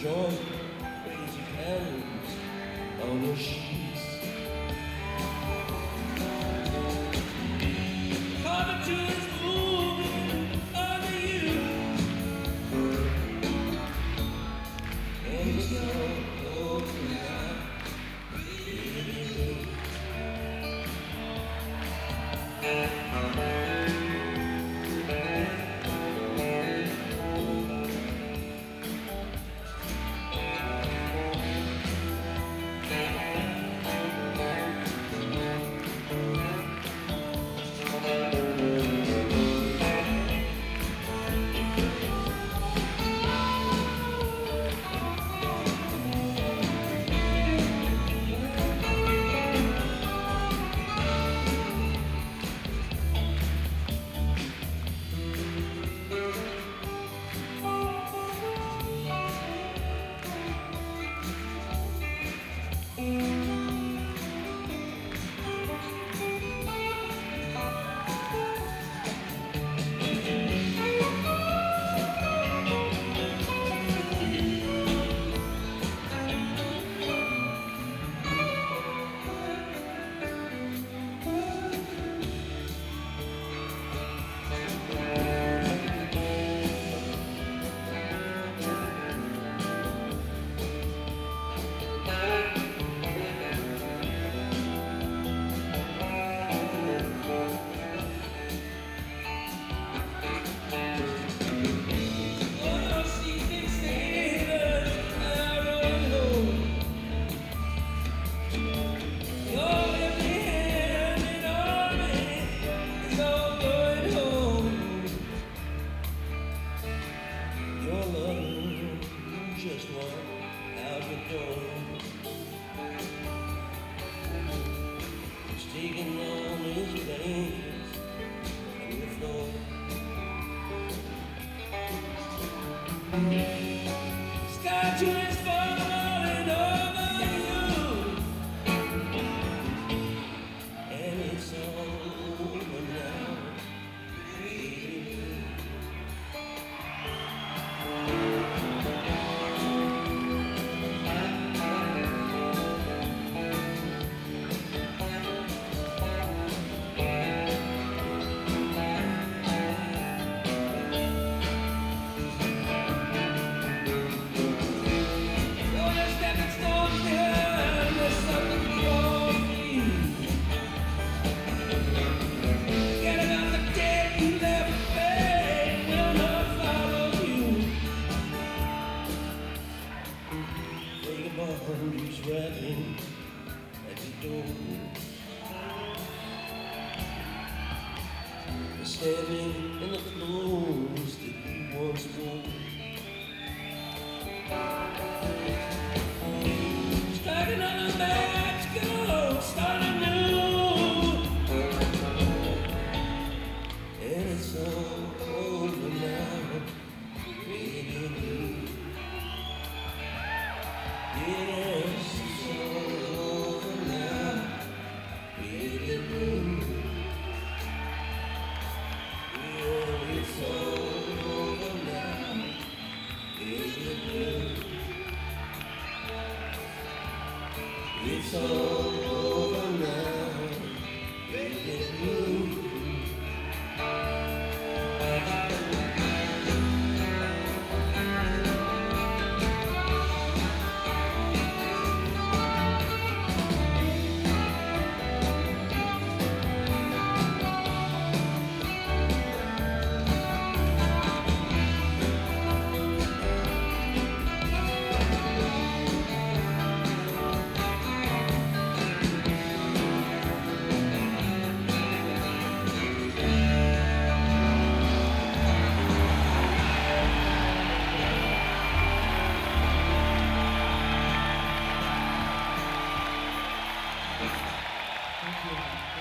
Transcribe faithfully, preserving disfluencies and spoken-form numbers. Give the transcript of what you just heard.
join crazy candles on the sheets. Coming to his moving under you, and it's all over now. Just walk out the door. He's taking on his veins on the floor. Sky trees falling over you, and it's all over now. He's rapping at the door, standing in the clothes that he once wore. Starting on a match, go, start anew, and it's all over now, baby. Yes, it's all over now, baby blue. Yeah, it's all over now, baby blue. It's all over now, baby blue. Thank you.